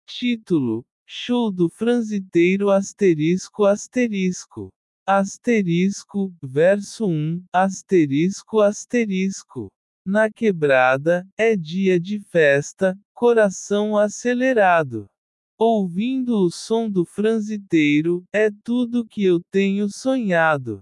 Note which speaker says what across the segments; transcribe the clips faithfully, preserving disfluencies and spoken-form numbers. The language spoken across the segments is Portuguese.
Speaker 1: Título: Show do Franziteiro asterisco asterisco. Asterisco, verso um, asterisco asterisco. Na quebrada, é dia de festa, coração acelerado. Ouvindo o som do franziteiro, é tudo que eu tenho sonhado.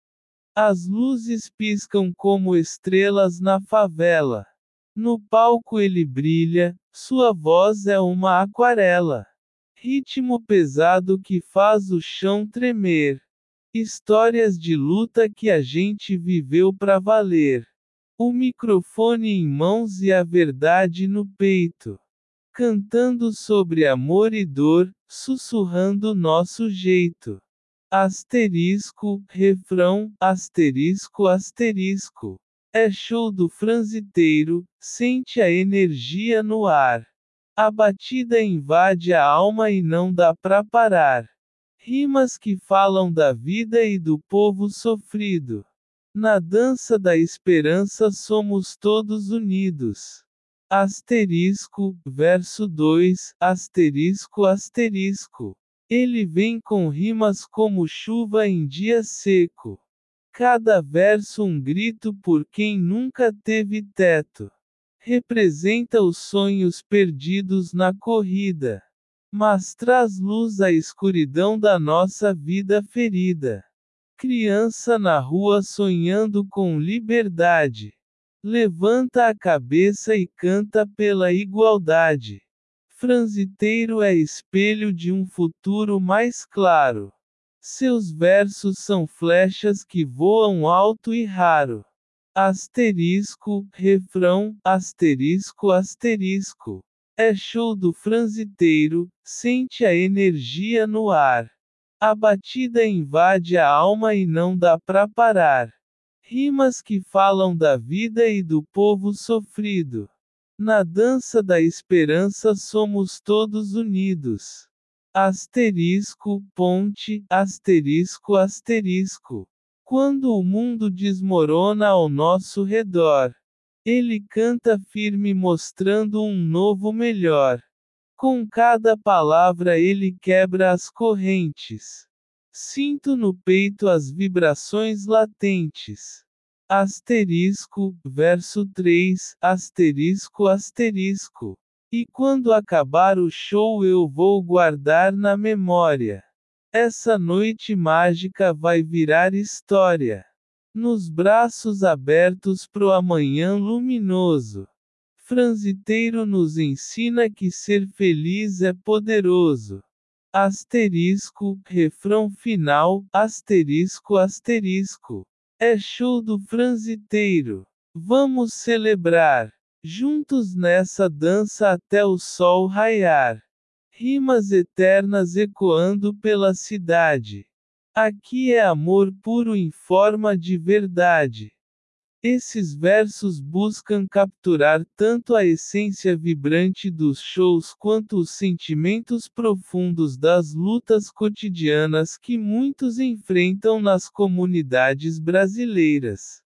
Speaker 1: As luzes piscam como estrelas na favela. No palco ele brilha, sua voz é uma aquarela. Ritmo pesado que faz o chão tremer. Histórias de luta que a gente viveu pra valer. O microfone em mãos e a verdade no peito. Cantando sobre amor e dor, sussurrando nosso jeito. Asterisco, refrão, asterisco asterisco. É show do franziteiro, sente a energia no ar. A batida invade a alma e não dá pra parar. Rimas que falam da vida e do povo sofrido. Na dança da esperança somos todos unidos. Asterisco, verso dois, asterisco asterisco. Ele vem com rimas como chuva em dia seco. Cada verso um grito por quem nunca teve teto. Representa os sonhos perdidos na corrida. Mas traz luz à escuridão da nossa vida ferida. Criança na rua sonhando com liberdade. Levanta a cabeça e canta pela igualdade. Franziteiro é espelho de um futuro mais claro. Seus versos são flechas que voam alto e raro. Asterisco, refrão, asterisco asterisco. É show do franziteiro, sente a energia no ar. A batida invade a alma e não dá pra parar. Rimas que falam da vida e do povo sofrido. Na dança da esperança somos todos unidos. Asterisco, ponte, asterisco asterisco. Quando o mundo desmorona ao nosso redor, ele canta firme mostrando um novo melhor. Com cada palavra ele quebra as correntes. Sinto no peito as vibrações latentes. Asterisco, verso três, asterisco asterisco. E quando acabar o show eu vou guardar na memória. Essa noite mágica vai virar história. Nos braços abertos pro amanhã luminoso. Franziteiro nos ensina que ser feliz é poderoso. Asterisco, refrão final, asterisco asterisco. É show do franziteiro. Vamos celebrar. Juntos nessa dança até o sol raiar. Rimas eternas ecoando pela cidade. Aqui é amor puro em forma de verdade. Esses versos buscam capturar tanto a essência vibrante dos shows quanto os sentimentos profundos das lutas cotidianas que muitos enfrentam nas comunidades brasileiras.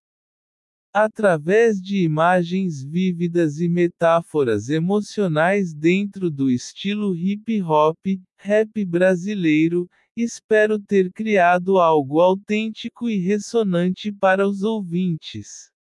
Speaker 1: Através de imagens vívidas e metáforas emocionais dentro do estilo hip hop, rap brasileiro, espero ter criado algo autêntico e ressonante para os ouvintes.